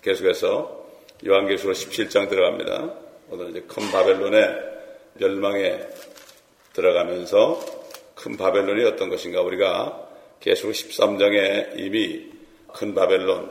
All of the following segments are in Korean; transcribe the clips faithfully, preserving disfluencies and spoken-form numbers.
계속해서 요한계시록 십칠 장 들어갑니다. 오늘 이제 큰 바벨론의 멸망에 들어가면서 큰 바벨론이 어떤 것인가, 우리가 계시록 십삼 장에 이미 큰 바벨론,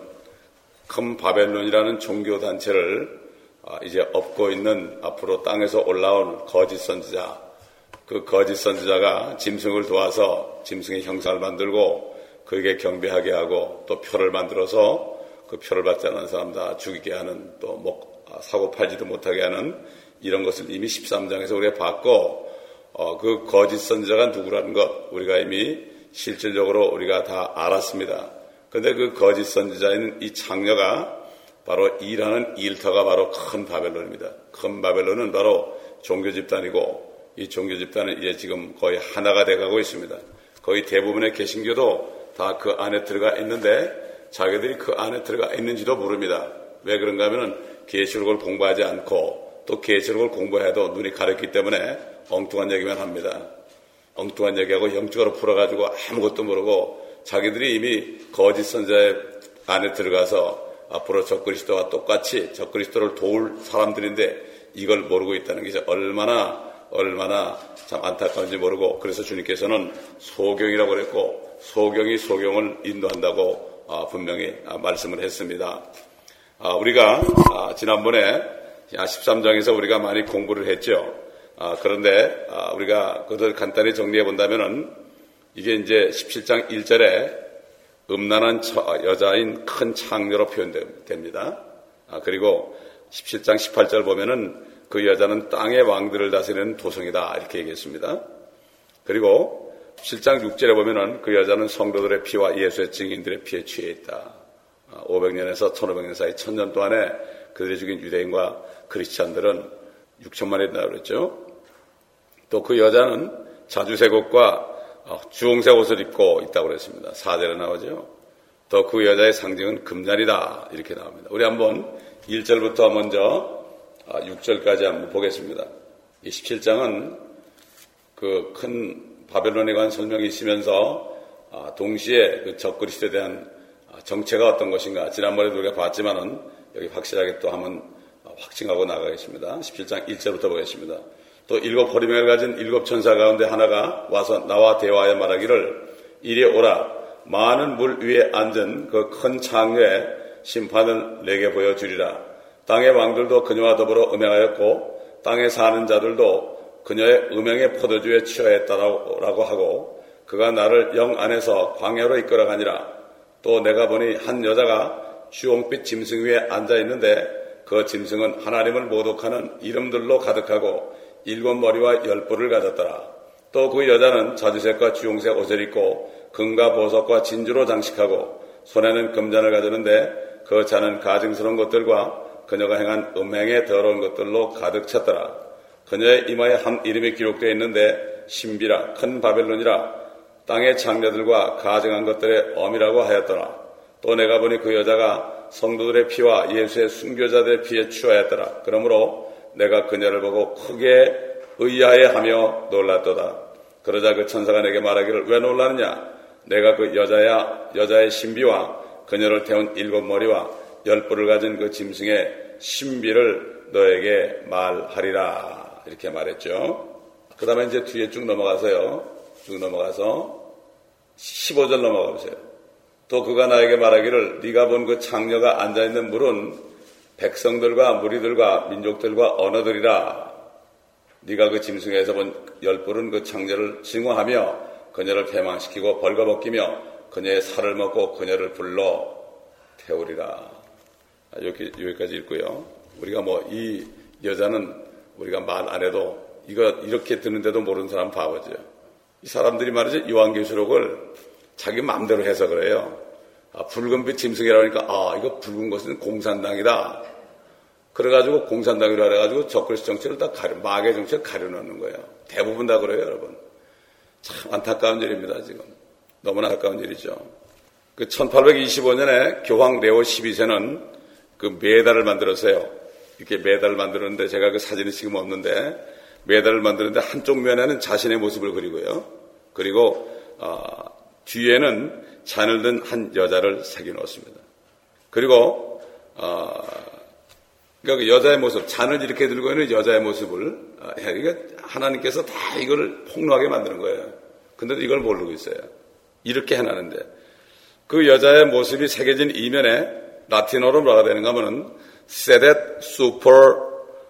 큰 바벨론이라는 종교단체를 이제 업고 있는 앞으로 땅에서 올라온 거짓 선지자, 그 거짓 선지자가 짐승을 도와서 짐승의 형상을 만들고 그에게 경배하게 하고 또 표를 만들어서 그 표를 받지 않은 사람 다 죽이게 하는, 또 목, 사고 팔지도 못하게 하는 이런 것을 이미 십삼 장에서 우리가 봤고, 어, 그 거짓 선지자가 누구라는 것 우리가 이미 실질적으로 우리가 다 알았습니다. 그런데 그 거짓 선지자인 이 창녀가 바로 일하는 일터가 바로 큰 바벨론입니다. 큰 바벨론은 바로 종교 집단이고, 이 종교 집단은 이제 지금 거의 하나가 돼가고 있습니다. 거의 대부분의 개신교도 다 그 안에 들어가 있는데 자기들이 그 안에 들어가 있는지도 모릅니다. 왜 그런가 하면은 계시록을 공부하지 않고 또 계시록을 공부해도 눈이 가렸기 때문에 엉뚱한 얘기만 합니다. 엉뚱한 얘기하고 영적으로 풀어가지고 아무것도 모르고 자기들이 이미 거짓 선지자의 안에 들어가서 앞으로 적그리스도와 똑같이 적그리스도를 도울 사람들인데 이걸 모르고 있다는 게 얼마나 얼마나 참 안타까운지 모르고, 그래서 주님께서는 소경이라고 그랬고 소경이 소경을 인도한다고 분명히 말씀을 했습니다. 우리가 지난번에 십삼 장에서 우리가 많이 공부를 했죠. 그런데 우리가 그것을 간단히 정리해 본다면은 이게 이제 십칠 장 일 절에 음란한 여자인 큰 창녀로 표현됩니다. 그리고 십칠 장 십팔 절 보면은 그 여자는 땅의 왕들을 다스리는 도성이다, 이렇게 얘기했습니다. 그리고 십칠 장 육 절에 보면은 그 여자는 성도들의 피와 예수의 증인들의 피에 취해 있다. 오백 년에서 천오백 년 사이 천 년 동안에 그들이 죽인 유대인과 크리스찬들은 육천만이 된다고 그랬죠. 또 그 여자는 자주색 옷과 주홍색 옷을 입고 있다고 그랬습니다. 사 절에 나오죠. 또 그 여자의 상징은 금잔이다, 이렇게 나옵니다. 우리 한번 일 절부터 먼저 육 절까지 한번 보겠습니다. 이 십칠 장은 그 큰 바벨론에 관한 설명이 있으면서 동시에 그 적그리스도에 대한 정체가 어떤 것인가, 지난번에도 우리가 봤지만은 여기 확실하게 또 한번 확증하고 나가겠습니다. 십칠 장 일 절부터 보겠습니다. 또 일곱 호리명을 가진 일곱 천사 가운데 하나가 와서 나와 대화하여 말하기를, 이리 오라, 많은 물 위에 앉은 그 큰 창녀의 심판을 내게 보여주리라. 땅의 왕들도 그녀와 더불어 음행하였고 땅에 사는 자들도 그녀의 음행의 포도주에 취하였다라고 하고, 그가 나를 영 안에서 광야로 이끌어가니라. 또 내가 보니 한 여자가 주홍빛 짐승 위에 앉아있는데 그 짐승은 하나님을 모독하는 이름들로 가득하고 일곱 머리와 열 뿔을 가졌더라. 또 그 여자는 자주색과 주홍색 옷을 입고 금과 보석과 진주로 장식하고 손에는 금잔을 가졌는데 그 잔은 가증스러운 것들과 그녀가 행한 음행의 더러운 것들로 가득 찼더라. 그녀의 이마에 한 이름이 기록되어 있는데 신비라, 큰 바벨론이라, 땅의 창녀들과 가증한 것들의 엄이라고 하였더라. 또 내가 보니 그 여자가 성도들의 피와 예수의 순교자들의 피에 취하였더라. 그러므로 내가 그녀를 보고 크게 의아해하며 놀랐도다. 그러자 그 천사가 내게 말하기를, 왜 놀라느냐? 내가 그 여자야 여자의 신비와 그녀를 태운 일곱 머리와 열 뿔을 가진 그 짐승의 신비를 너에게 말하리라, 이렇게 말했죠. 그 다음에 이제 뒤에 쭉 넘어가서요. 쭉 넘어가서 십오 절 넘어가 보세요. 또 그가 나에게 말하기를, 네가 본 그 창녀가 앉아있는 물은 백성들과 무리들과 민족들과 언어들이라. 네가 그 짐승에서 본 열 뿔은 그 창녀를 증오하며 그녀를 패망시키고 벌거벗기며 그녀의 살을 먹고 그녀를 불러 태우리라. 여기, 여기까지 읽고요. 우리가 뭐 이 여자는 우리가 말 안 해도 이거 이렇게 듣는데도 모르는 사람 바보죠. 이 사람들이 말이죠, 요한계시록을 자기 마음대로 해석을 해요. 아, 붉은빛 짐승이라고 하니까 아, 이거 붉은 것은 공산당이다. 그래가지고 공산당이라 해가지고 적그리스도 정체를 다 가려, 마귀의 정체를 가려놓는 거예요. 대부분 다 그래요, 여러분. 참 안타까운 일입니다, 지금. 너무나 안타까운 일이죠. 그 천팔백이십오 년에 교황 레오 십이 세는 그 메달을 만들었어요. 이렇게 메달을 만들었는데, 제가 그 사진이 지금 없는데, 메달을 만드는데 한쪽 면에는 자신의 모습을 그리고요. 그리고 어, 뒤에는 잔을 든 한 여자를 새겨 놓습니다. 그리고 어, 그러니까 그 여자의 모습, 잔을 이렇게 들고 있는 여자의 모습을, 이게 하나님께서 다 이걸 폭로하게 만드는 거예요. 근데도 이걸 모르고 있어요. 이렇게 해놨는데, 그 여자의 모습이 새겨진 이면에 라틴어로 뭐가 되는가 하면은, 세뎃 슈퍼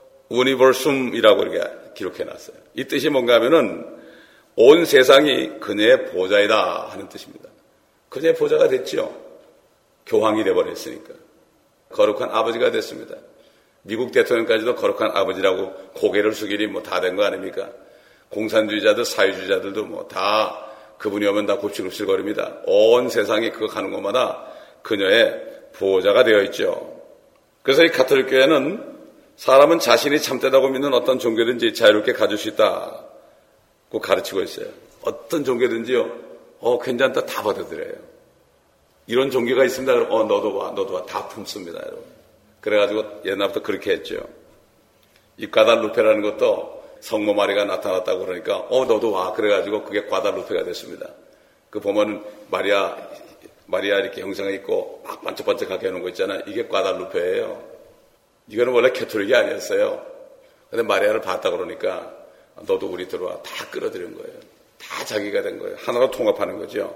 우니버숨이라고 이렇게 기록해놨어요. 이 뜻이 뭔가 하면은, 온 세상이 그녀의 보좌이다 하는 뜻입니다. 그녀의 보좌가 됐죠. 교황이 돼버렸으니까. 거룩한 아버지가 됐습니다. 미국 대통령까지도 거룩한 아버지라고 고개를 숙이니 뭐 다 된 거 아닙니까? 공산주의자들, 사회주의자들도 뭐 다 그분이 오면 다 굽실굽실거립니다. 온 세상이 그거 가는 곳마다 그녀의 보호자가 되어 있죠. 그래서 이 가톨릭 교회는 사람은 자신이 참되다고 믿는 어떤 종교든지 자유롭게 가질 수 있다고 가르치고 있어요. 어떤 종교든지요, 어, 괜찮다 다 받아들여요. 이런 종교가 있습니다. 그럼 어, 너도 와, 너도 와. 다 품습니다, 여러분. 그래가지고 옛날부터 그렇게 했죠. 이 과달루페라는 것도 성모 마리가 나타났다고 그러니까 어 너도 와. 그래가지고 그게 과달루페가 됐습니다. 그 보면은 마리아 마리아 이렇게 형상이 있고 막 반짝반짝하게 해놓은 거 있잖아요. 이게 과달루페예요. 이거는 원래 캐톨릭이 아니었어요. 근데 마리아를 봤다 그러니까 너도 우리 들어와. 다 끌어들인 거예요. 다 자기가 된 거예요. 하나로 통합하는 거죠.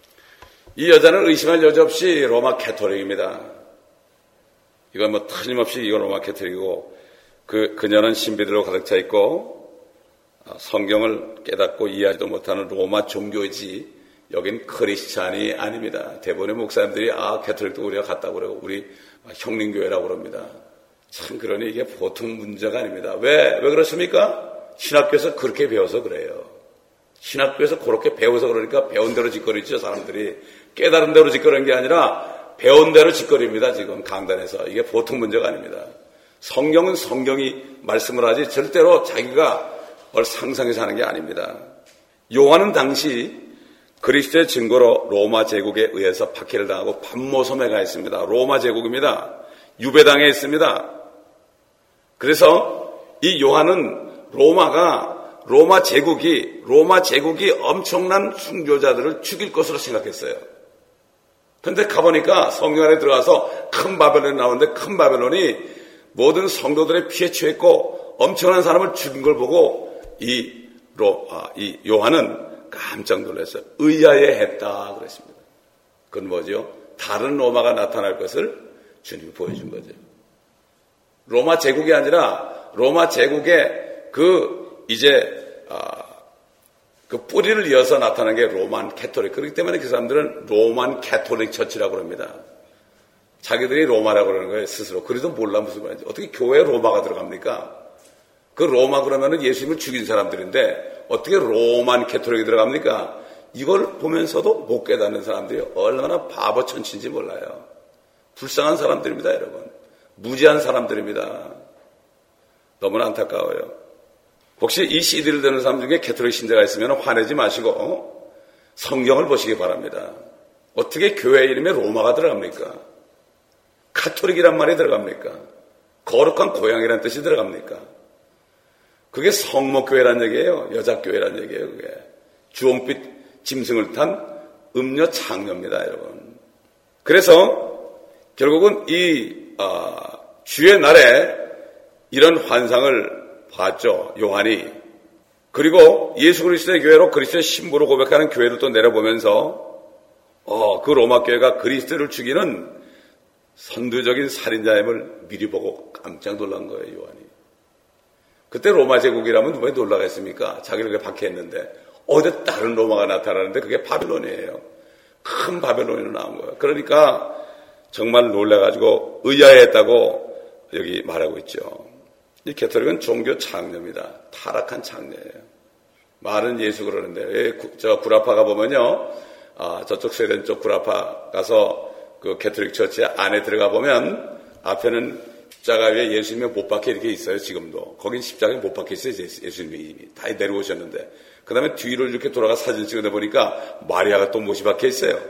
이 여자는 의심할 여지 없이 로마 캐톨릭입니다. 이건 뭐 틀림없이 이건 로마 캐톨릭이고, 그, 그녀는 신비들로 가득 차 있고, 성경을 깨닫고 이해하지도 못하는 로마 종교이지, 여긴 크리스찬이 아닙니다. 대부분의 목사님들이, 아, 캐톨릭도 우리가 같다고 그러고, 우리 형님교회라고 그럽니다. 참, 그러니 이게 보통 문제가 아닙니다. 왜, 왜 그렇습니까? 신학교에서 그렇게 배워서 그래요. 신학교에서 그렇게 배워서 그러니까 배운 대로 짓거리죠, 사람들이. 깨달은 대로 짓거리는 게 아니라, 배운 대로 짓거리입니다. 지금 강단에서. 이게 보통 문제가 아닙니다. 성경은 성경이 말씀을 하지 절대로 자기가 뭘 상상해서 하는 게 아닙니다. 요한은 당시 그리스도의 증거로 로마 제국에 의해서 박해를 당하고 반모섬에 가 있습니다. 로마 제국입니다. 유배당에 있습니다. 그래서 이 요한은 로마가 로마 제국이 로마 제국이 엄청난 순교자들을 죽일 것으로 생각했어요. 근데 가보니까 성경 안에 들어가서 큰 바벨론이 나오는데 큰 바벨론이 모든 성도들의 피에 취했고 엄청난 사람을 죽인 걸 보고 이, 로, 아, 이 요한은 깜짝 놀랐어요. 의아해 했다 그랬습니다. 그건 뭐죠? 다른 로마가 나타날 것을 주님이 보여준 거죠. 로마 제국이 아니라 로마 제국의 그 이제 아, 그 뿌리를 이어서 나타나는 게 로만 캐톨릭. 그렇기 때문에 그 사람들은 로만 캐톨릭 처치라고 합니다. 자기들이 로마라고 그러는 거예요, 스스로. 그래도 몰라, 무슨 말인지. 어떻게 교회에 로마가 들어갑니까? 그 로마 그러면은 예수님을 죽인 사람들인데, 어떻게 로만 캐톨릭이 들어갑니까? 이걸 보면서도 못 깨닫는 사람들이 얼마나 바보 천치인지 몰라요. 불쌍한 사람들입니다, 여러분. 무지한 사람들입니다. 너무나 안타까워요. 혹시 이 씨디를 듣는 사람 중에 캐톨릭 신자가 있으면 화내지 마시고 어? 성경을 보시기 바랍니다. 어떻게 교회 이름에 로마가 들어갑니까? 카톨릭이란 말이 들어갑니까? 거룩한 고향이란 뜻이 들어갑니까? 그게 성목교회란 얘기예요. 여자교회란 얘기예요. 그게 주홍빛 짐승을 탄 음녀 창녀입니다, 여러분. 그래서 결국은 이 어, 주의 날에 이런 환상을 봤죠, 요한이. 그리고 예수 그리스도의 교회로 그리스도의 신부로 고백하는 교회를 또 내려보면서 어, 그 로마 교회가 그리스도를 죽이는 선두적인 살인자임을 미리 보고 깜짝 놀란 거예요, 요한이. 그때 로마 제국이라면 왜 놀라겠습니까? 자기를 박해했는데 어디 다른 로마가 나타나는데 그게 바벨론이에요. 큰 바벨론으로 나온 거예요. 그러니까 정말 놀라가지고 의아해했다고 여기 말하고 있죠. 이 캐톨릭은 종교 창녀입니다. 타락한 창녀예요. 말은 예수 그러는데, 저 구라파 가보면요, 아, 저쪽 스웨덴 쪽 구라파 가서 그 캐톨릭 처치 안에 들어가 보면 앞에는 십자가 위에 예수님의 못 박혀 이렇게 있어요, 지금도. 거긴 십자가에 못 박혀 있어요, 예수님이 이미. 다 내려오셨는데. 그 다음에 뒤로 이렇게 돌아가 사진 찍어내 보니까 마리아가 또 못이 박혀 있어요.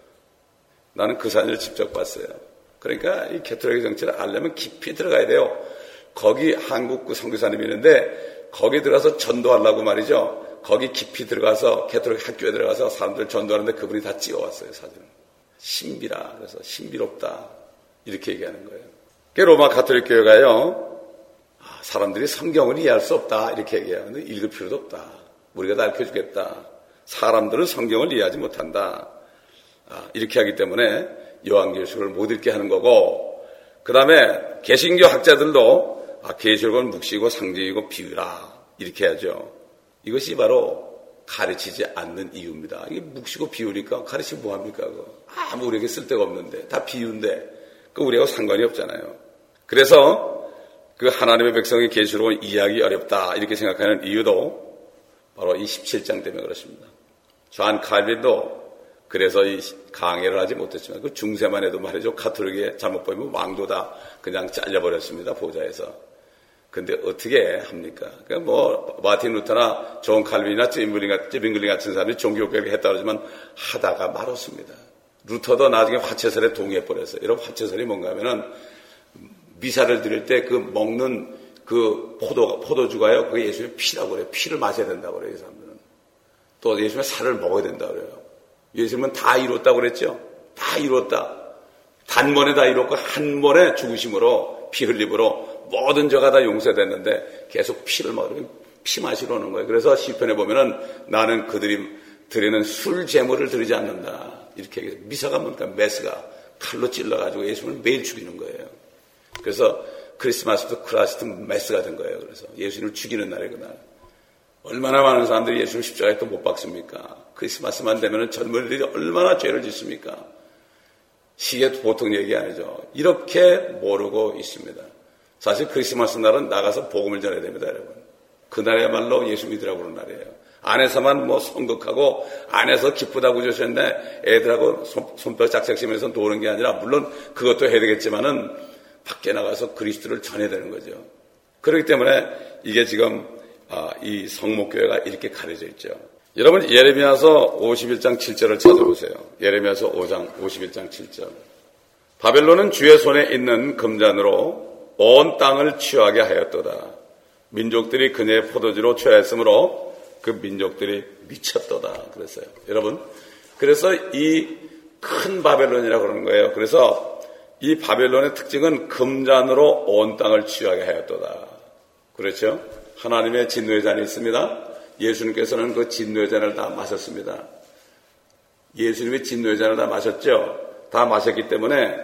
나는 그 사진을 직접 봤어요. 그러니까 이 캐톨릭의 정치를 알려면 깊이 들어가야 돼요. 거기 한국 그 선교사님이 있는데 거기 들어가서 전도하려고 말이죠. 거기 깊이 들어가서 캐톨릭 학교에 들어가서 사람들 전도하는데 그분이 다 찍어왔어요, 사진을. 신비라. 그래서 신비롭다. 이렇게 얘기하는 거예요. 로마 가톨릭 교회가요, 사람들이 성경을 이해할 수 없다 이렇게 얘기해요. 근데 읽을 필요도 없다. 우리가 다 알려주겠다. 사람들은 성경을 이해하지 못한다. 이렇게 하기 때문에 요한계시록을 못 읽게 하는 거고, 그 다음에 개신교 학자들도 아, 계시록은 묵시고 상징이고 비유라 이렇게 하죠. 이것이 바로 가르치지 않는 이유입니다. 이게 묵시고 비유니까 가르치면 뭐합니까? 그거? 아무 우리에게 쓸데가 없는데 다 비유인데 그 우리하고 상관이 없잖아요. 그래서 그 하나님의 백성의 계시록을 이해하기 어렵다 이렇게 생각하는 이유도 바로 이 십칠 장 때문에 그렇습니다. 존 칼빈도 그래서 이 강해를 하지 못했지만 그 중세만 해도 말이죠. 가톨릭에 잘못 보이면 왕도 다 그냥 잘려버렸습니다. 보좌에서. 근데 어떻게 합니까? 그러니까 뭐 마틴 루터나 존 칼빈이나 찌빙글링 같은 사람이 종교개혁을 했다 그러지만 하다가 말았습니다. 루터도 나중에 화채설에 동의해버렸어요. 여러분 화채설이 뭔가 하면은 미사를 드릴 때 그 먹는 그 포도, 포도주가요. 그게 예수님의 피라고 그래요. 피를 마셔야 된다고 그래요. 이 사람들은. 또 예수님의 살을 먹어야 된다고 그래요. 예수님은 다 이뤘다고 그랬죠. 다 이뤘다. 단번에 다 이뤘고 한 번에 죽으심으로 피 흘림으로 모든 죄가 다 용서됐는데 계속 피를 먹으면 피 마시러 오는 거예요. 그래서 시편에 보면은 나는 그들이 드리는 술 제물을 드리지 않는다. 이렇게 얘기해요. 미사가 뭡니까? 메스가 칼로 찔러가지고 예수님을 매일 죽이는 거예요. 그래서 크리스마스도 크라스트 메스가 된 거예요. 그래서 예수님을 죽이는 날에 그날. 얼마나 많은 사람들이 예수를 십자가에 또 못 박습니까? 크리스마스만 되면 젊은이들이 얼마나 죄를 짓습니까? 이게 보통 얘기 아니죠. 이렇게 모르고 있습니다. 사실 크리스마스 날은 나가서 복음을 전해야 됩니다, 여러분. 그날이야말로 예수 믿으라고 그러는 날이에요. 안에서만 뭐 성극하고 안에서 기쁘다고 주셨는데 애들하고 손, 손뼉 짝짝치면서 노는 게 아니라 물론 그것도 해야 되겠지만은 밖에 나가서 그리스도를 전해야 되는 거죠. 그렇기 때문에 이게 지금 아, 이 성목교회가 이렇게 가려져 있죠. 여러분 예레미야서 오십일 장 칠 절을 찾아보세요. 예레미야서 오 장 오십일 장 칠 절. 바벨론은 주의 손에 있는 금잔으로 온 땅을 취하게 하였도다. 민족들이 그녀의 포도주로 취하였으므로 그 민족들이 미쳤도다. 그랬어요. 여러분, 그래서 이 큰 바벨론이라고 그러는 거예요. 그래서 이 바벨론의 특징은 금잔으로 온 땅을 취하게 하였도다. 그렇죠? 하나님의 진노의 잔이 있습니다. 예수님께서는 그 진노의 잔을 다 마셨습니다. 예수님의 진노의 잔을 다 마셨죠? 다 마셨기 때문에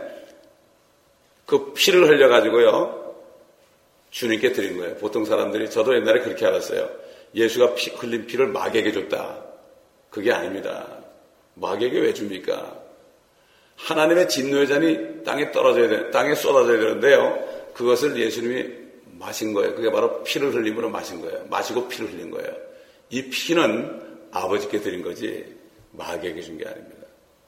그 피를 흘려가지고요, 주님께 드린 거예요. 보통 사람들이, 저도 옛날에 그렇게 알았어요. 예수가 피, 흘린 피를 마귀에게 줬다. 그게 아닙니다. 마귀에게 왜 줍니까? 하나님의 진노의 잔이 땅에 떨어져야 돼, 땅에 쏟아져야 되는데요. 그것을 예수님이 마신 거예요. 그게 바로 피를 흘림으로 마신 거예요. 마시고 피를 흘린 거예요. 이 피는 아버지께 드린 거지 마귀에게 준 게 아닙니다.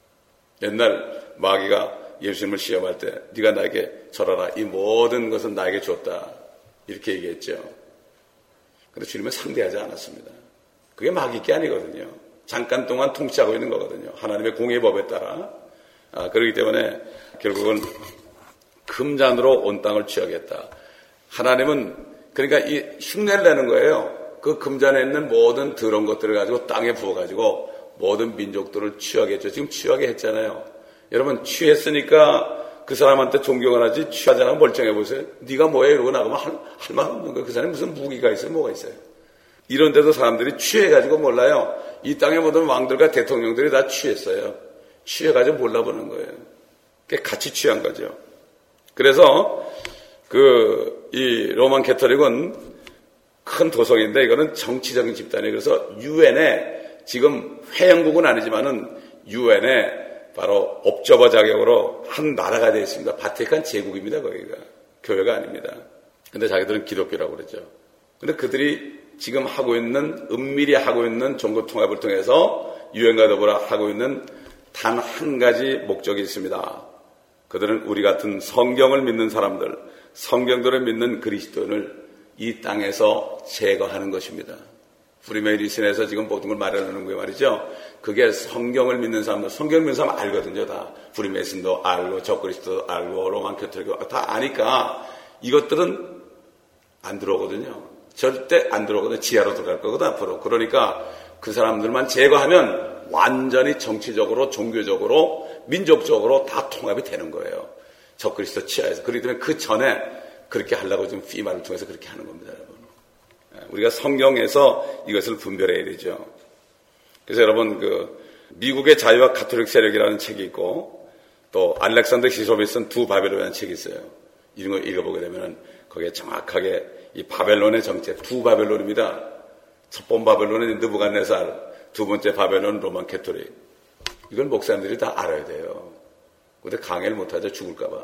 옛날 마귀가 예수님을 시험할 때 네가 나에게 절하라. 이 모든 것은 나에게 줬다. 이렇게 얘기했죠. 그런데 주님은 상대하지 않았습니다. 그게 마귀 게 아니거든요. 잠깐 동안 통치하고 있는 거거든요. 하나님의 공의 법에 따라. 아, 그렇기 때문에 결국은 금잔으로 온 땅을 취하겠다. 하나님은 그러니까 이 흉내를 내는 거예요. 그 금잔에 있는 모든 더러운 것들을 가지고 땅에 부어가지고 모든 민족들을 취하겠죠. 지금 취하게 했잖아요. 여러분 취했으니까 그 사람한테 존경을 하지 취하지 않으면 멀쩡해 보세요. 네가 뭐해 이러고 나가면 할, 할 말 없는 거예요. 그 사람이 무슨 무기가 있어요? 뭐가 있어요? 이런 데도 사람들이 취해가지고 몰라요. 이 땅의 모든 왕들과 대통령들이 다 취했어요. 취해가지고 몰라보는 거예요. 그게 같이 취한 거죠. 그래서 그 이 로만 캐톨릭은 큰 도성인데 이거는 정치적인 집단이에요. 그래서 유엔에 지금 회원국은 아니지만은 유엔에 바로 옵저버 자격으로 한 나라가 되어 있습니다. 바티칸 제국입니다. 거기가 교회가 아닙니다. 근데 자기들은 기독교라고 그러죠. 근데 그들이 지금 하고 있는 은밀히 하고 있는 종교 통합을 통해서 유엔과 더불어 하고 있는 단 한 가지 목적이 있습니다. 그들은 우리 같은 성경을 믿는 사람들, 성경들을 믿는 그리스도인을 이 땅에서 제거하는 것입니다. 프리메이슨에서 지금 모든 걸 마련하는 거예요 말이죠. 그게 성경을 믿는 사람들, 성경을 믿는 사람 알거든요. 다 프리메이슨도 알고 적그리스도도 알고 로만 캐톨릭도 다 아니까 이것들은 안 들어오거든요. 절대 안 들어오거든요. 지하로 들어갈 거거든 앞으로. 그러니까 그 사람들만 제거하면 완전히 정치적으로 종교적으로 민족적으로 다 통합이 되는 거예요. 적그리스도 치하에서. 그렇기 때문에 그 전에 그렇게 하려고 지금 피마를 통해서 그렇게 하는 겁니다, 여러분. 우리가 성경에서 이것을 분별해야 되죠. 그래서 여러분, 그 미국의 자유와 가톨릭 세력이라는 책이 있고 또 알렉산더 히소베이 쓴 두 바벨론이라는 책이 있어요. 이런 거 읽어보게 되면 거기에 정확하게 이 바벨론의 정책, 두 바벨론입니다. 첫 번 바벨론은 느부갓네살, 두 번째 바벨론은 로만 캐토릭. 이걸 목사님들이 다 알아야 돼요. 근데 강의를 못하죠. 죽을까봐.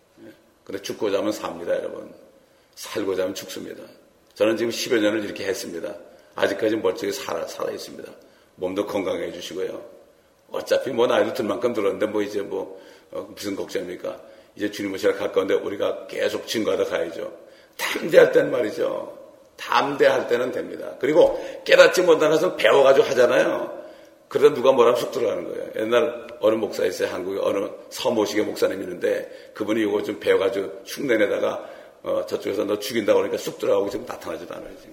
근데 죽고자 하면 삽니다, 여러분. 살고자 하면 죽습니다. 저는 지금 십여 년을 이렇게 했습니다. 아직까지 멀쩡히 살아, 살아 있습니다. 몸도 건강해 주시고요. 어차피 뭐 나이도 들 만큼 들었는데 뭐 이제 뭐 어, 무슨 걱정입니까? 이제 주님 오시라 가까운데 우리가 계속 증거하다 가야죠. 담대할 때는 말이죠. 담대할 때는 됩니다. 그리고 깨닫지 못한 것은 배워가지고 하잖아요. 그러다 누가 뭐라면 쑥 들어가는 거예요. 옛날 어느 목사 있어요. 한국에 어느 서모시계 목사님 있는데 그분이 이거 좀 배워가지고 흉내내다가 어, 저쪽에서 너 죽인다고 그러니까 쑥 들어가고 지금 나타나지도 않아요. 지금.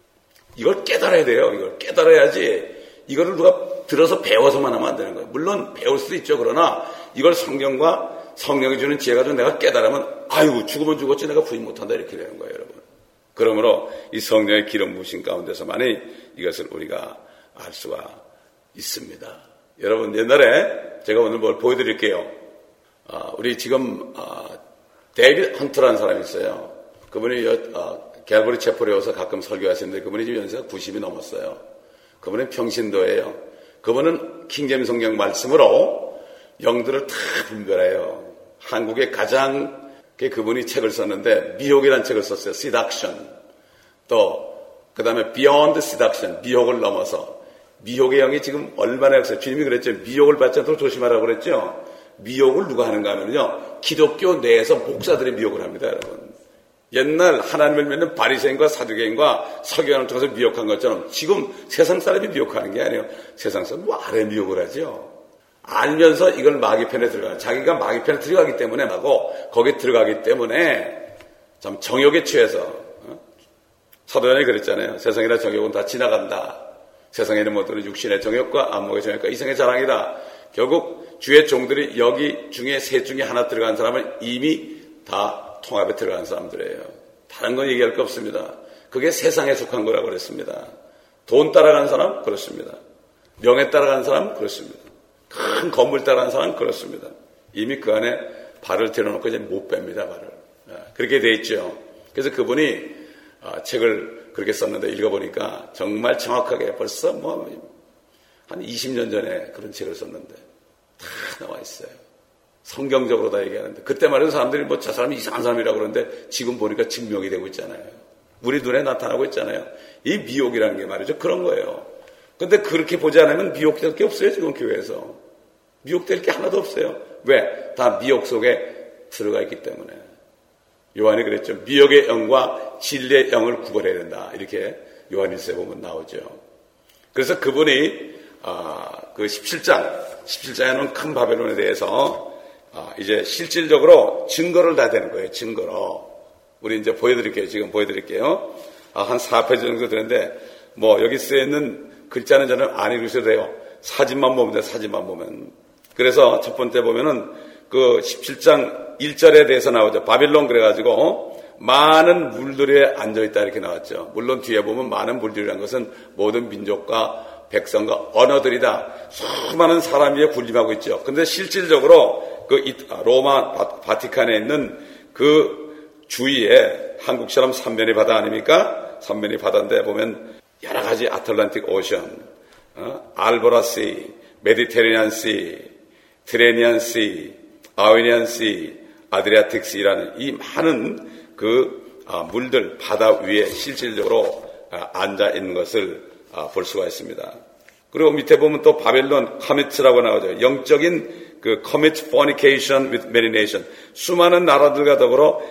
이걸 깨달아야 돼요. 이걸 깨달아야지 이거를 누가 들어서 배워서만 하면 안 되는 거예요. 물론 배울 수도 있죠. 그러나 이걸 성경과 성령이 주는 지혜 가지고 내가 깨달으면 아이고 죽으면 죽었지 내가 부인 못한다 이렇게 되는 거예요, 여러분. 그러므로 이 성령의 기름 부으신 가운데서만이 이것을 우리가 알 수가 있습니다. 여러분, 옛날에 제가 오늘 뭘 보여드릴게요. 아, 우리 지금 아, 데이빗 헌트라는 사람이 있어요. 그분이 아, 갤버리 체포에 와서 가끔 설교하시는데 그분이 지금 연세가 구십이 넘었어요. 그분은 평신도예요. 그분은 킹제임스 성경 말씀으로 영들을 다 분별해요. 한국의 가장 그분이 책을 썼는데 미혹이라는 책을 썼어요. Seduction. 또 그 다음에 Beyond Seduction. 미혹을 넘어서. 미혹의 영이 지금 얼마나 역사요. 주님이 그랬죠. 미혹을 받지 않도록 조심하라고 그랬죠. 미혹을 누가 하는가 하면요. 기독교 내에서 목사들이 미혹을 합니다, 여러분. 옛날 하나님을 믿는 바리새인과 사두개인과 서기관을 통해서 미혹한 것처럼 지금 세상 사람이 미혹하는 게 아니에요. 세상 사람 뭐 아래 미혹을 하죠. 알면서 이걸 마귀 편에 들어가. 자기가 마귀 편에 들어가기 때문에 하고 거기에 들어가기 때문에 참 정욕에 취해서 어? 사도 요한이 그랬잖아요. 세상이나 정욕은 다 지나간다. 세상에 있는 모든 육신의 정욕과 안목의 정욕과 이성의 자랑이다. 결국 주의 종들이 여기 중에 셋 중에 하나 들어간 사람은 이미 다 통합에 들어간 사람들이에요. 다른 건 얘기할 거 없습니다. 그게 세상에 속한 거라고 그랬습니다. 돈 따라가는 사람 그렇습니다. 명예 따라가는 사람 그렇습니다. 큰 건물 따라가는 사람 그렇습니다. 이미 그 안에 발을 들여놓고 이제 못 뺍니다. 발을. 그렇게 돼 있죠. 그래서 그분이 책을 그렇게 썼는데 읽어보니까 정말 정확하게 벌써 뭐 한 이십 년 전에 그런 책을 썼는데 다 나와 있어요. 성경적으로 다 얘기하는데 그때 말해도 사람들이 뭐 저 사람이 이상한 사람이라고 그러는데 지금 보니까 증명이 되고 있잖아요. 우리 눈에 나타나고 있잖아요. 이 미혹이라는 게 말이죠. 그런 거예요. 근데 그렇게 보지 않으면 미혹될 게 없어요. 지금 교회에서. 미혹될 게 하나도 없어요. 왜? 다 미혹 속에 들어가 있기 때문에. 요한이 그랬죠. 미혹의 영과 진리의 영을 구별해야 된다. 이렇게 요한일서에 보면 나오죠. 그래서 그분이 아, 그 십칠 장, 십칠 장에는 큰 바벨론에 대해서 아, 이제 실질적으로 증거를 다 되는 거예요. 증거로. 우리 이제 보여드릴게요. 지금 보여드릴게요. 아, 한 사 페이지 정도 되는데 뭐 여기 쓰여있는 글자는 저는 안 읽으셔도 돼요. 사진만 보면 돼요. 사진만 보면. 그래서 첫 번째 보면은 그 십칠 장 일 절에 대해서 나오죠. 바빌론 그래가지고 많은 물들에 앉아있다 이렇게 나왔죠. 물론 뒤에 보면 많은 물들이라는 것은 모든 민족과 백성과 언어들이다. 수많은 사람 위에 군림하고 있죠. 근데 실질적으로 그 로마 바티칸에 있는 그 주위에 한국처럼 삼면이 바다 아닙니까? 삼면이 바다인데 보면 여러 가지 아틀란틱 오션, 어? 알보라시, 메디테리안 시, 트레니안 시, 아웨니안 시, 아드리아틱 시라는 이 많은 그 아, 물들 바다 위에 실질적으로 아, 앉아 있는 것을 아, 볼 수가 있습니다. 그리고 밑에 보면 또 바벨론 커밋이라고 나오죠. 영적인 그 commit fornication with many nations. 수많은 나라들과 더불어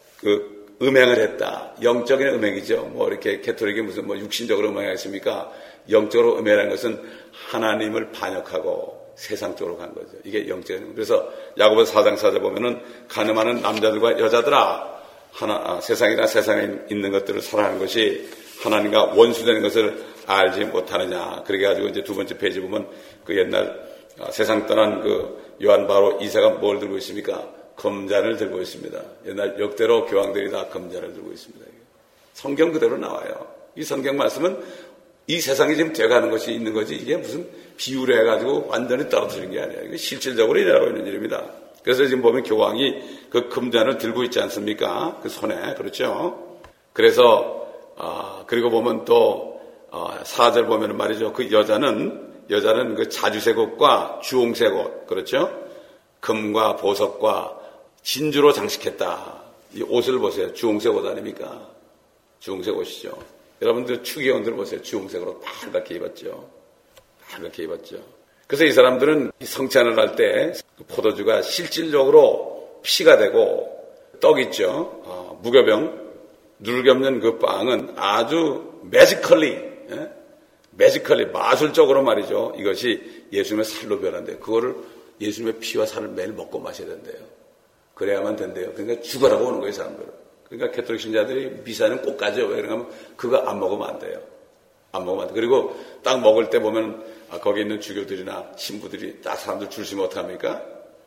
그 음행을 했다. 영적인 음행이죠. 뭐 이렇게 캐톨릭이 무슨 뭐 육신적으로 음행하겠습니까? 영적으로 음행하는 것은 하나님을 반역하고 세상 쪽으로 간 거죠. 이게 영적인 음행. 그래서 야고보서 사 장 사 절 보면은 가늠하는 남자들과 여자들아 하나 아, 세상이나 세상에 있는 것들을 사랑하는 것이 하나님과 원수되는 것을 알지 못하느냐. 그렇게 가지고 이제 두 번째 페이지 보면 그 옛날 아, 세상 떠난 그 요한 바로 이 세가 뭘 들고 있습니까? 금잔을 들고 있습니다. 옛날 역대로 교황들이 다 금잔을 들고 있습니다. 성경 그대로 나와요. 이 성경 말씀은 이 세상에 지금 돼가는 것이 있는 거지 이게 무슨 비유를 해가지고 완전히 떨어뜨린 게 아니에요. 이게 실질적으로 일어나고 있는 일입니다. 그래서 지금 보면 교황이 그 금잔을 들고 있지 않습니까? 그 손에. 그렇죠? 그래서 아, 그리고 보면 또 아, 사 절 보면 말이죠. 그 여자는 여자는 그 자주색 옷과 주홍색 옷, 그렇죠? 금과 보석과 진주로 장식했다. 이 옷을 보세요. 주홍색 옷 아닙니까? 주홍색 옷이죠. 여러분들 추기원들 보세요. 주홍색으로 빨갛게 입었죠. 빨갛게 입었죠. 그래서 이 사람들은 성찬을 할 때 포도주가 실질적으로 피가 되고 떡 있죠. 어, 무교병, 누르기 없는 그 빵은 아주 매지컬리, 예? 매지컬리 마술적으로 말이죠. 이것이 예수님의 살로 변한대요. 그거를 예수님의 피와 살을 매일 먹고 마셔야 된대요. 그래야만 된대요. 그러니까 죽어라고 오는 거예요, 사람들은. 그러니까 캐톨릭 신자들이 미사는 꼭 가죠. 왜 그러냐면 그거 안 먹으면 안 돼요. 안 먹으면 안 돼요. 그리고 딱 먹을 때 보면 아, 거기 있는 주교들이나 신부들이 딱 사람들 줄 서면 어떡합니까?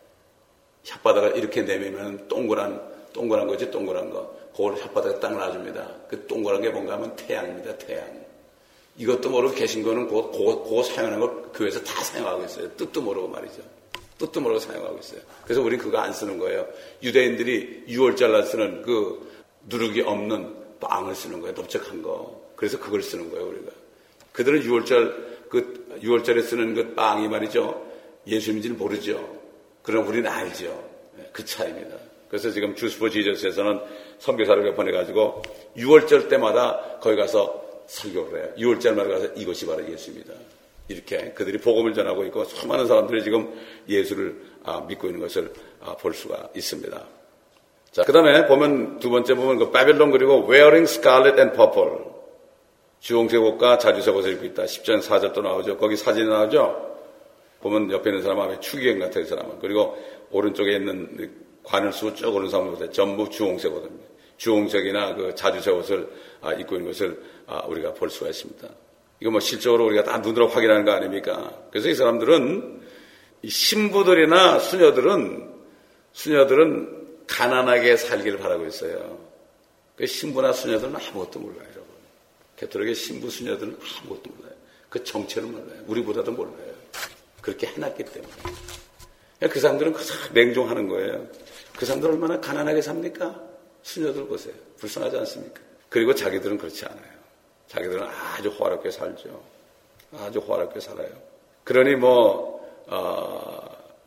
혓바닥을 이렇게 내밀면 동그란, 동그란 거지, 동그란 거. 그걸 혓바닥에 딱 놔줍니다. 그 동그란 게 뭔가 하면 태양입니다, 태양. 이것도 모르고 계신 거는 그거, 그거, 그거 사용하는 걸 교회에서 다 사용하고 있어요. 뜻도 모르고 말이죠. 뜻도 모르고 사용하고 있어요. 그래서 우리는 그거 안 쓰는 거예요. 유대인들이 유월절날 쓰는 그 누룩이 없는 빵을 쓰는 거예요. 넓적한 거. 그래서 그걸 쓰는 거예요, 우리가. 그들은 유월절, 그, 유월절에 쓰는 그 빵이 말이죠. 예수님인지는 모르죠. 그러나 우리는 알죠. 그 차이입니다. 그래서 지금 주스 포 지저스에서는 선교사를 보내가지고 유월절 때마다 거기 가서 설교를 해요. 유월절마다 가서 이것이 바로 예수입니다. 이렇게 그들이 복음을 전하고 있고 수많은 사람들이 지금 예수를 아, 믿고 있는 것을 아, 볼 수가 있습니다. 자, 그 다음에 보면 두 번째 보면 그 바벨론 그리고 wearing scarlet and purple 주홍색 옷과 자주색 옷을 입고 있다. 십 장 사 절도 나오죠. 거기 사진이 나오죠. 보면 옆에 있는 사람 앞에 추기경 같은 사람은 그리고 오른쪽에 있는 관을 쓰고 쭉 오는 사람을 보세요. 전부 주홍색 옷입니다. 주홍색이나 그 자주색 옷을 아, 입고 있는 것을 아, 우리가 볼 수가 있습니다. 이거 뭐 실적으로 우리가 다 눈으로 확인하는 거 아닙니까? 그래서 이 사람들은 이 신부들이나 수녀들은 수녀들은 가난하게 살기를 바라고 있어요. 그 신부나 수녀들은 아무것도 몰라요, 여러분. 캐톨릭의 신부 수녀들은 아무것도 몰라요. 그 정체를 몰라요. 우리보다도 몰라요. 그렇게 해놨기 때문에. 그 사람들은 그저 맹종하는 거예요. 그 사람들 얼마나 가난하게 삽니까? 수녀들 보세요. 불쌍하지 않습니까? 그리고 자기들은 그렇지 않아요. 자기들은 아주 호화롭게 살죠. 아주 호화롭게 살아요. 그러니 뭐, 어,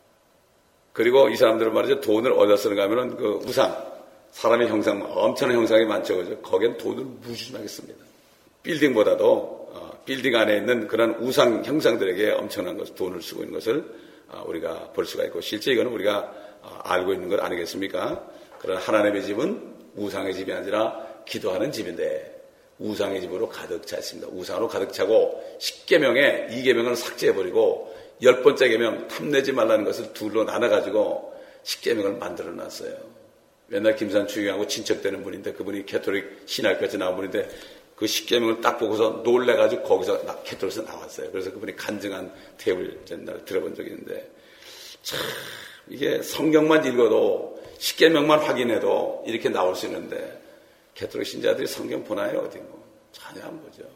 그리고 이 사람들은 말이죠. 돈을 어디다 쓰는가 하면은 그 우상, 사람의 형상, 엄청난 형상이 많죠. 그죠? 거기엔 돈을 무지하게 씁니다. 빌딩보다도, 어, 빌딩 안에 있는 그런 우상 형상들에게 엄청난 것을, 돈을 쓰고 있는 것을 어, 우리가 볼 수가 있고, 실제 이거는 우리가 어, 알고 있는 것 아니겠습니까? 그런 하나님의 집은 우상의 집이 아니라 기도하는 집인데, 우상의 집으로 가득 차 있습니다. 우상으로 가득 차고 십계명에 이계명을 삭제해버리고 열 번째 계명 탐내지 말라는 것을 둘로 나눠가지고 십계명을 만들어놨어요. 맨날 김산 추경하고 친척되는 분인데 그분이 캐톨릭 신학까지 나온 분인데 그 십계명을 딱 보고서 놀래가지고 거기서 나, 캐톨릭에서 나왔어요. 그래서 그분이 간증한 테이블 옛날에 들어본 적이 있는데 참 이게 성경만 읽어도 십계명만 확인해도 이렇게 나올 수 있는데 캐톨릭 신자들이 성경 보나요? 어디 뭐 전혀 안 보죠.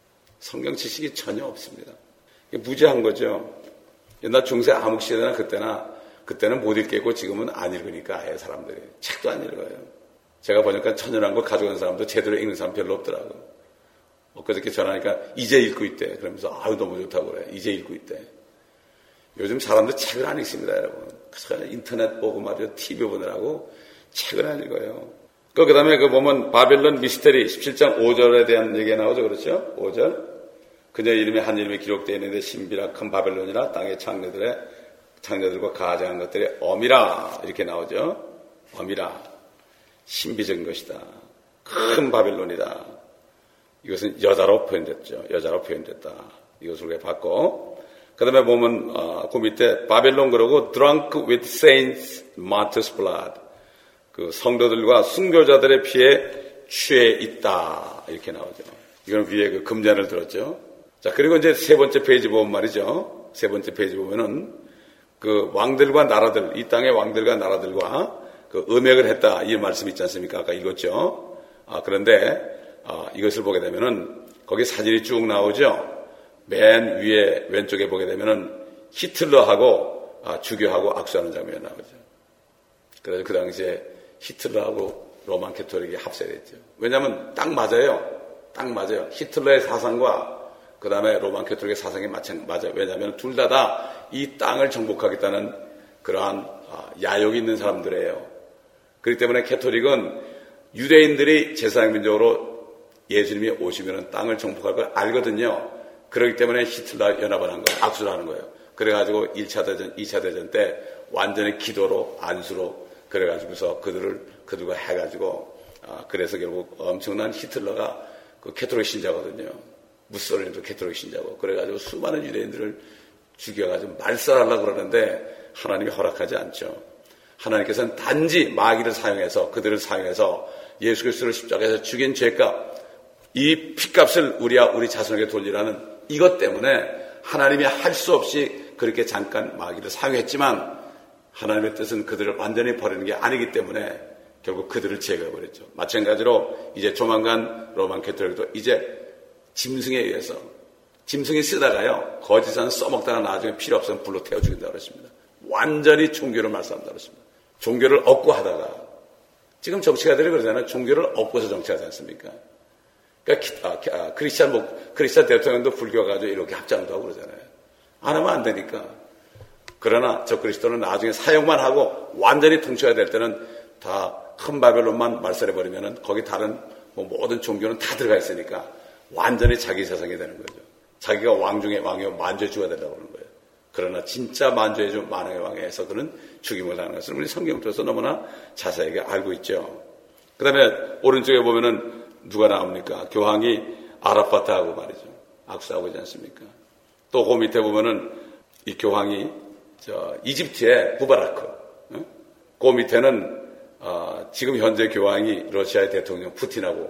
성경 지식이 전혀 없습니다. 무지한 거죠. 옛날 중세 암흑 시대나 그때나 그때는 못 읽겠고 지금은 안 읽으니까 아예 사람들이 책도 안 읽어요. 제가 보니까 천연왕국 가져간 사람도 제대로 읽는 사람 별로 없더라고. 엊그저께 전화하니까 이제 읽고 있대. 그러면서 아유 너무 좋다고 그래. 이제 읽고 있대. 요즘 사람들 책을 안 읽습니다, 여러분. 인터넷 보고 말이죠. 티비 보느라고 책을 안 읽어요. 그 다음에 그 보면 바벨론 미스테리 십칠 장 오 절에 대한 얘기가 나오죠. 그렇죠? 오 절. 그녀 이름이 한 이름이 기록되어 있는데 신비라 큰 바벨론이라 땅의 창녀들의 창녀들과 가장한 것들의 어미라 이렇게 나오죠. 어미라. 신비적인 것이다. 큰 바벨론이다. 이것은 여자로 표현됐죠. 여자로 표현됐다. 이것을 우리가 봤고 그 다음에 보면 어, 그 밑에 바벨론 그러고 drunk with saints martyrs blood 그 성도들과 순교자들의 피에 취해 있다. 이렇게 나오죠. 이건 위에 그 금잔을 들었죠. 자, 그리고 이제 세 번째 페이지 보면 말이죠. 세 번째 페이지 보면은 그 왕들과 나라들, 이 땅의 왕들과 나라들과 그 음액을 했다 이 말씀 있지 않습니까? 아까 읽었죠. 아, 그런데 아, 이것을 보게 되면은 거기 사진이 쭉 나오죠. 맨 위에 왼쪽에 보게 되면은 히틀러하고 아, 주교하고 악수하는 장면이 나오죠. 그래서 그 당시에 히틀러하고 로만 캐토릭이 합세됐죠. 왜냐하면 딱 맞아요. 딱 맞아요. 히틀러의 사상과 그 다음에 로만 캐토릭의 사상이 맞아요. 왜냐하면 둘 다 다 이 땅을 정복하겠다는 그러한 야욕이 있는 사람들이에요. 그렇기 때문에 캐토릭은 유대인들이 제사장민족으로 예수님이 오시면 땅을 정복할 걸 알거든요. 그렇기 때문에 히틀러 연합을 한 거예요. 악수를 하는 거예요. 그래가지고 일 차 대전, 이 차 대전 때 완전히 기도로, 안수로 그래가지고서 그들을, 그들과 해가지고, 아, 그래서 결국 엄청난 히틀러가 그 캐토릭 신자거든요. 무솔리니도 캐토릭 신자고. 그래가지고 수많은 유대인들을 죽여가지고 말살하려고 그러는데 하나님이 허락하지 않죠. 하나님께서는 단지 마귀를 사용해서, 그들을 사용해서 예수 그리스도를 십자가에서 죽인 죄값, 이 피값을 우리와 우리 자손에게 돌리라는 이것 때문에 하나님이 할 수 없이 그렇게 잠깐 마귀를 사용했지만 하나님의 뜻은 그들을 완전히 버리는 게 아니기 때문에 결국 그들을 제거해버렸죠. 마찬가지로 이제 조만간 로만 캐토릭도 이제 짐승에 의해서 짐승이 쓰다가요 거짓은 써먹다가 나중에 필요 없으면 불로 태워 죽인다고 그랬습니다. 완전히 종교를 말씀한다고 그랬습니다. 종교를 얻고 하다가 지금 정치가들이 그러잖아요. 종교를 얻고서 정치하지 않습니까? 그러니까 아, 아, 크리스찬 목, 크리스찬 대통령도 불교 가지고 이렇게 합장도 하고 그러잖아요. 안 하면 안 되니까. 그러나 저 그리스도는 나중에 사용만 하고 완전히 통치해야 될 때는 다 큰 바벨론만 말살해버리면은 거기 다른 뭐 모든 종교는 다 들어가 있으니까 완전히 자기 세상이 되는 거죠. 자기가 왕 중에 왕이요 만주의 주가 되려고 하는 거예요. 그러나 진짜 만주의 주 만왕의 왕에서 그는 죽임을 당하는 것을 우리 성경 통해서 너무나 자세하게 알고 있죠. 그 다음에 오른쪽에 보면은 누가 나옵니까? 교황이 아라파트하고 말이죠. 악수하고 있지 않습니까? 또 그 밑에 보면은 이 교황이 저 이집트의 무바라크. 어? 그 밑에는 어, 지금 현재 교황이 러시아의 대통령 푸틴하고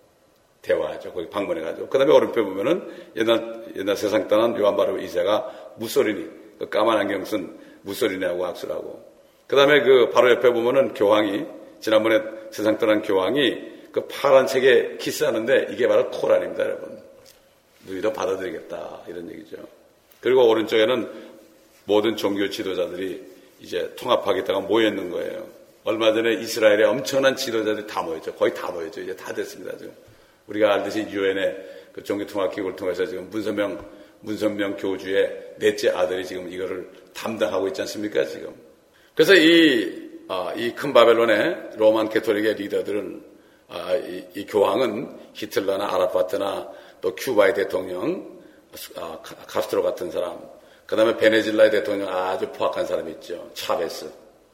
대화하죠. 거기 방문해가지고. 그 다음에 오른편에 보면은 옛날, 옛날 세상 떠난 요한 바로 이 세가 무소리니, 그 까만 안경 쓴 무소리니하고 악수를 하고. 그 다음에 그 바로 옆에 보면은 교황이, 지난번에 세상 떠난 교황이 그 파란 책에 키스하는데 이게 바로 코란입니다, 여러분. 너희도 받아들이겠다. 이런 얘기죠. 그리고 오른쪽에는 모든 종교 지도자들이 이제 통합하겠다가 모여있는 거예요. 얼마 전에 이스라엘에 엄청난 지도자들이 다 모였죠. 거의 다 모였죠. 이제 다 됐습니다, 지금. 우리가 알듯이 유엔의 그 종교통합기구를 통해서 지금 문선명, 문선명 교주의 넷째 아들이 지금 이거를 담당하고 있지 않습니까, 지금. 그래서 이, 아, 이 큰 바벨론의 로만 캐토릭의 리더들은, 아, 이, 이 교황은 히틀러나 아라파트나 또 큐바의 대통령, 아, 카스트로 같은 사람, 그 다음에 베네수엘라의 대통령 아주 포악한 사람이 있죠. 차베스.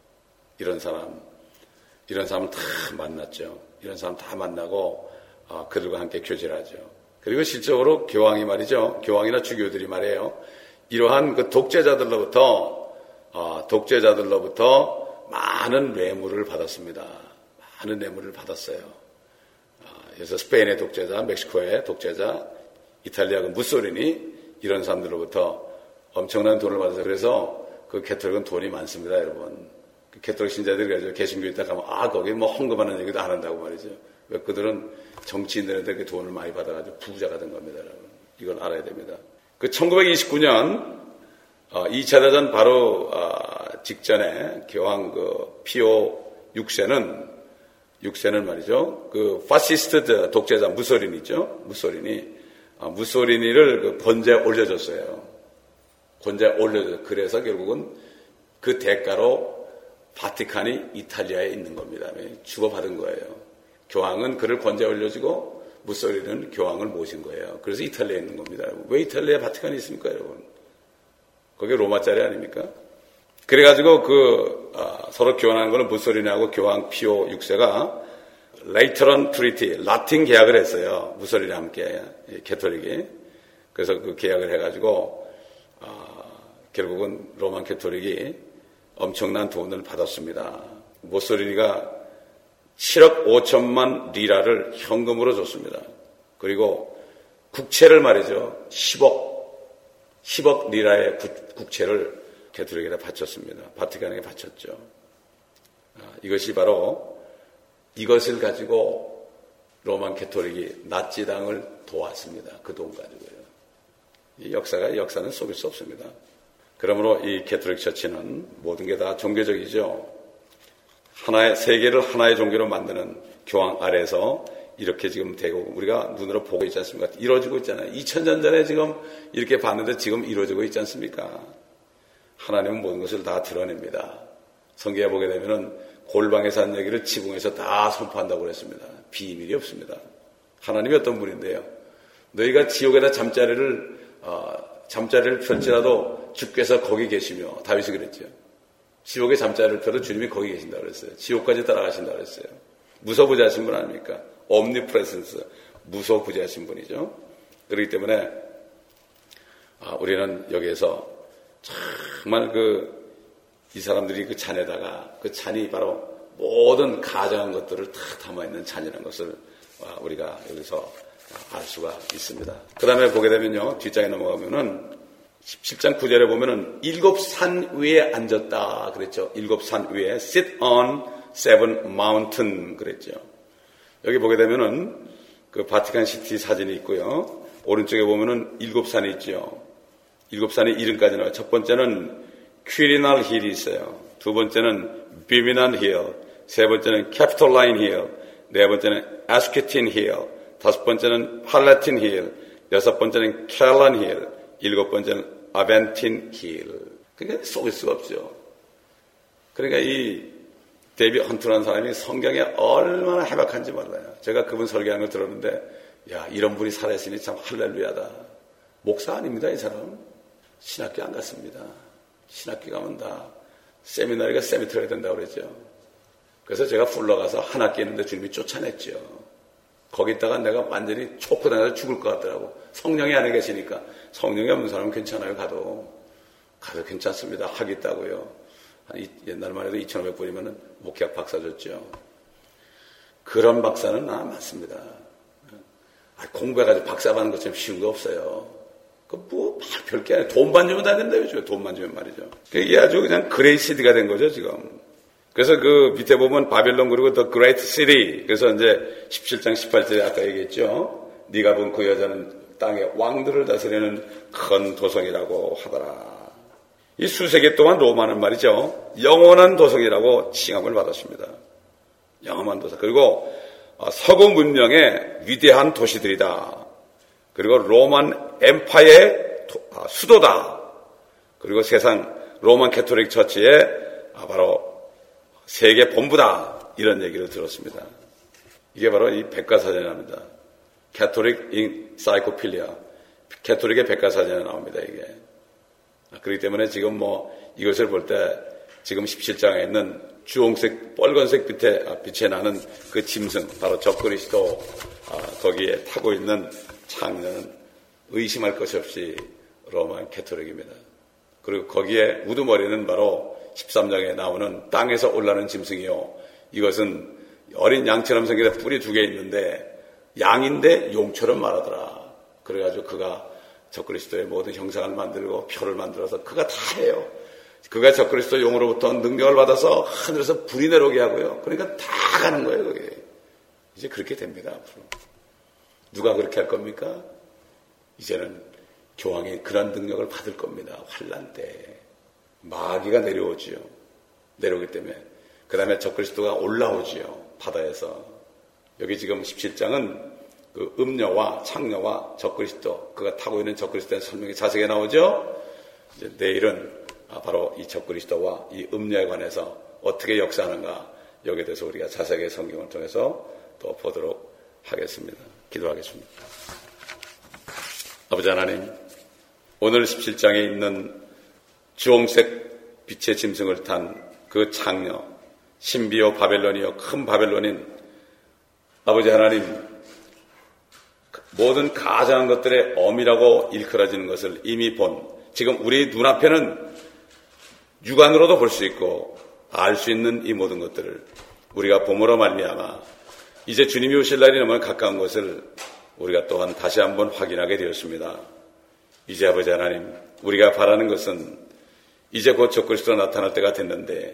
이런 사람, 이런 사람 다 만났죠. 이런 사람 다 만나고, 어, 그들과 함께 교제를 하죠. 그리고 실적으로 교황이 말이죠. 교황이나 주교들이 말이에요. 이러한 그 독재자들로부터, 어, 독재자들로부터 많은 뇌물을 받았습니다. 많은 뇌물을 받았어요. 어, 그래서 스페인의 독재자, 멕시코의 독재자, 이탈리아 그 무솔리니, 이런 사람들로부터 엄청난 돈을 받았어요. 그래서 그 캐톨릭은 돈이 많습니다, 여러분. 캐톨릭 신자들이 그래서 개신교에 있다 가면, 아, 거기 뭐 헌금하는 얘기도 안 한다고 말이죠. 왜 그들은 정치인들한테 돈을 많이 받아가지고 부자가 된 겁니다, 여러분. 이걸 알아야 됩니다. 그 천구백이십구 년, 어, 이 차 대전 바로, 어, 직전에 교황 그 피오 육 세는, 육 세는 말이죠. 그 파시스트 독재자 무소리니죠. 무소리니. 어, 무소리니를 그 권좌에 올려줬어요. 권좌에 올려줬어요. 그래서 결국은 그 대가로 바티칸이 이탈리아에 있는 겁니다. 주고받은 거예요. 교황은 그를 권좌에 올려주고 무솔리니는 교황을 모신 거예요. 그래서 이탈리아에 있는 겁니다. 왜 이탈리아에 바티칸이 있습니까, 여러분? 그게 로마짜리 아닙니까? 그래가지고 그 아, 서로 교환한 거는 무솔리니하고 교황 피오 육 세가 레이터런 트리티, 라틴 계약을 했어요. 무솔리니와 함께 캐톨릭이. 그래서 그 계약을 해가지고 아, 결국은 로만 캐톨릭이 엄청난 돈을 받았습니다. 무솔리니가 칠억 오천만 리라를 현금으로 줬습니다. 그리고 국채를 말이죠. 십억, 십억 리라의 국, 국채를 캐톨릭에다 바쳤습니다. 바티칸에게 바쳤죠. 이것이 바로 이것을 가지고 로만 캐토릭이 나치당을 도왔습니다. 그 돈 가지고요. 이 역사가 역사는 속일 수 없습니다. 그러므로 이 캐토릭 처치는 모든 게 다 종교적이죠. 하나의 세계를 하나의 종교로 만드는 교황 아래에서 이렇게 지금 되고 우리가 눈으로 보고 있지 않습니까? 이루어지고 있잖아요. 이천 년 전에 지금 이렇게 봤는데 지금 이루어지고 있지 않습니까? 하나님은 모든 것을 다 드러냅니다. 성경에 보게 되면은 골방에서 한 얘기를 지붕에서 다 선포한다고 그랬습니다. 비밀이 없습니다. 하나님이 어떤 분인데요? 너희가 지옥에다 잠자리를 어, 잠자리를 펼지라도 주께서 거기 계시며 다윗이 그랬죠. 지옥에 잠자리를 펴도 주님이 거기 계신다고 그랬어요. 지옥까지 따라가신다고 그랬어요. 무소부재하신 분 아닙니까? omnipresence, 무소부재하신 분이죠. 그렇기 때문에 아, 우리는 여기에서 정말 그 이 사람들이 그 잔에다가 그 잔이 바로 모든 가정한 것들을 다 담아있는 잔이라는 것을 우리가 여기서 알 수가 있습니다. 그 다음에 보게 되면요, 뒷장에 넘어가면은 십칠 장 구 절에 보면은 일곱 산 위에 앉았다 그랬죠. 일곱 산 위에 sit on seven mountain 그랬죠. 여기 보게 되면은 그 바티칸 시티 사진이 있고요. 오른쪽에 보면은 일곱 산이 있죠. 일곱 산의 이름까지 나와요. 첫 번째는 퀴리날 힐이 있어요. 두 번째는 비미난 힐, 세 번째는 캐피톨라인 힐, 네 번째는 아스케틴 힐, 다섯 번째는 팔라틴 힐, 여섯 번째는 캘런 힐, 일곱 번째는 아벤틴 힐. 그러니까 속일 수가 없죠. 그러니까 이 데이비 헌트라는 사람이 성경에 얼마나 해박한지 몰라요. 제가 그분 설교하는 걸 들었는데, 야, 이런 분이 살아있으니 참 할렐루야다. 목사 아닙니다, 이 사람. 신학교 안 갔습니다. 신학교 가면 다 세미나리가 세미터리가 된다고 그랬죠. 그래서 제가 풀러 가서 한 학기 있는데 주님이 쫓아냈죠. 거기다가 내가 완전히 초코 다녀서 죽을 것 같더라고. 성령이 안에 계시니까. 성령이 없는 사람은 괜찮아요, 가도. 가도 괜찮습니다. 하겠다고요. 옛날만 해도 이천오백 불이면 목회학 박사 줬죠. 그런 박사는 아, 맞습니다. 공부해가지고 박사 받는 것처럼 쉬운 거 없어요. 그, 뭐, 별게 아니에요. 돈만 주면 다 된다요, 지금. 돈만 주면 말이죠. 이게 아주 그냥 그레이시티가 된 거죠, 지금. 그래서 그 밑에 보면 바벨론 그리고 The Great City. 그래서 이제 십칠 장 십팔 절에 아까 얘기했죠. 네가 본 그 여자는 땅의 왕들을 다스리는 큰 도성이라고 하더라. 이 수세기 동안 로마는 말이죠. 영원한 도성이라고 칭함을 받았습니다. 영원한 도성. 그리고 서구 문명의 위대한 도시들이다. 그리고 로만 엠파이어의 수도다. 그리고 세상 로만 캐토릭 처치의 바로 세계 본부다. 이런 얘기를 들었습니다. 이게 바로 이 백과사전입니다. 캐토릭 인사이코필리아. 캐토릭의 백과사전에 나옵니다, 이게. 그렇기 때문에 지금 뭐 이것을 볼 때 지금 십칠 장에 있는 주홍색, 빨간색 빛에, 빛에 나는 그 짐승, 바로 적그리스도, 거기에 타고 있는 창녀는 의심할 것이 없이 로만 캐토릭입니다. 그리고 거기에 우두머리는 바로 십삼 장에 나오는 땅에서 올라오는 짐승이요. 이것은 어린 양처럼 생긴 뿔이 두 개 있는데 양인데 용처럼 말하더라. 그래가지고 그가 적그리스도의 모든 형상을 만들고 표를 만들어서 그가 다 해요. 그가 적그리스도 용으로부터 능력을 받아서 하늘에서 불이 내려오게 하고요. 그러니까 다 가는 거예요, 그게. 이제 그렇게 됩니다, 앞으로. 누가 그렇게 할 겁니까? 이제는 교황이 그런 능력을 받을 겁니다. 환란 때. 마귀가 내려오지요. 내려오기 때문에. 그 다음에 적그리스도가 올라오지요. 바다에서. 여기 지금 십칠 장은 그 음녀와 창녀와 적그리스도, 그가 타고 있는 적그리스도의 설명이 자세하게 나오죠. 이제 내일은 바로 이 적그리스도와 이 음녀에 관해서 어떻게 역사하는가, 여기에 대해서 우리가 자세하게 성경을 통해서 또 보도록 하겠습니다. 기도하겠습니다. 아버지 하나님, 오늘 십칠 장에 있는 주홍색 빛의 짐승을 탄 그 창녀, 신비요 바벨론이요 큰 바벨론인 아버지 하나님, 모든 가장한 것들의 엄이라고 일컬어지는 것을 이미 본, 지금 우리 눈앞에는 육안으로도 볼 수 있고 알 수 있는 이 모든 것들을 우리가 봄으로 말미암아 이제 주님이 오실 날이 너무 가까운 것을 우리가 또한 다시 한번 확인하게 되었습니다. 이제 아버지 하나님, 우리가 바라는 것은 이제 곧 적그리스도가 나타날 때가 됐는데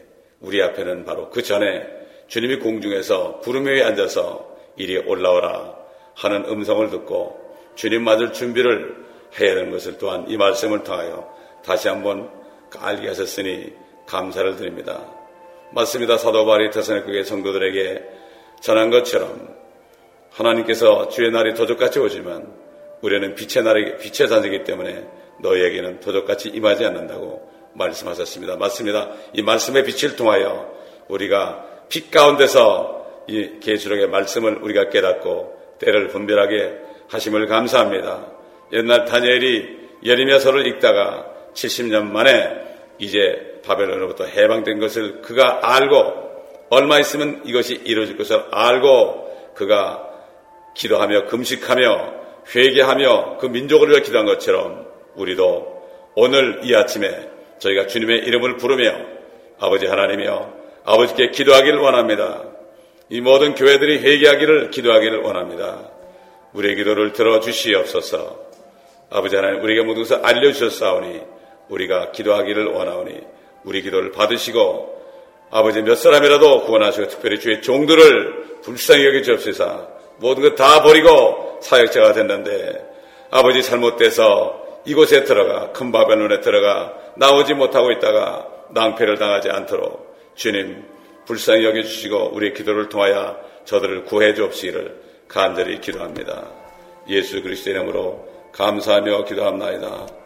우리 앞에는 바로 그 전에 주님이 공중에서 구름 위에 앉아서 이리 올라오라 하는 음성을 듣고 주님 맞을 준비를 해야 하는 것을 또한 이 말씀을 통하여 다시 한번 알게 하셨으니 감사를 드립니다. 맞습니다. 사도 바울이 데살로니가 성도들에게 전한 것처럼 하나님께서 주의 날이 도적같이 오지만 우리는 빛의 날이 빛의 자녀이기 때문에 너희에게는 도적같이 임하지 않는다고 말씀하셨습니다. 맞습니다. 이 말씀의 빛을 통하여 우리가 빛 가운데서 이 계시록의 말씀을 우리가 깨닫고 때를 분별하게 하심을 감사합니다. 옛날 다니엘이 예레미야서를 읽다가 칠십 년 만에 이제 바벨론으로부터 해방된 것을 그가 알고 얼마 있으면 이것이 이루어질 것을 알고 그가 기도하며 금식하며 회개하며 그 민족을 위해 기도한 것처럼 우리도 오늘 이 아침에 저희가 주님의 이름을 부르며 아버지 하나님이여 아버지께 기도하기를 원합니다. 이 모든 교회들이 회개하기를 기도하기를 원합니다. 우리의 기도를 들어주시옵소서. 아버지 하나님 우리에게 모든 것을 알려주셨사오니 우리가 기도하기를 원하오니 우리 기도를 받으시고 아버지 몇 사람이라도 구원하시고 특별히 주의 종들을 불쌍히 여겨주옵소서. 모든 것 다 버리고 사역자가 됐는데 아버지 잘못돼서 이곳에 들어가 큰 바벨론에 들어가 나오지 못하고 있다가 낭패를 당하지 않도록 주님 불쌍히 여겨주시고 우리의 기도를 통하여 저들을 구해 주옵시기를 간절히 기도합니다. 예수 그리스도의 이름으로 감사하며 기도합나이다.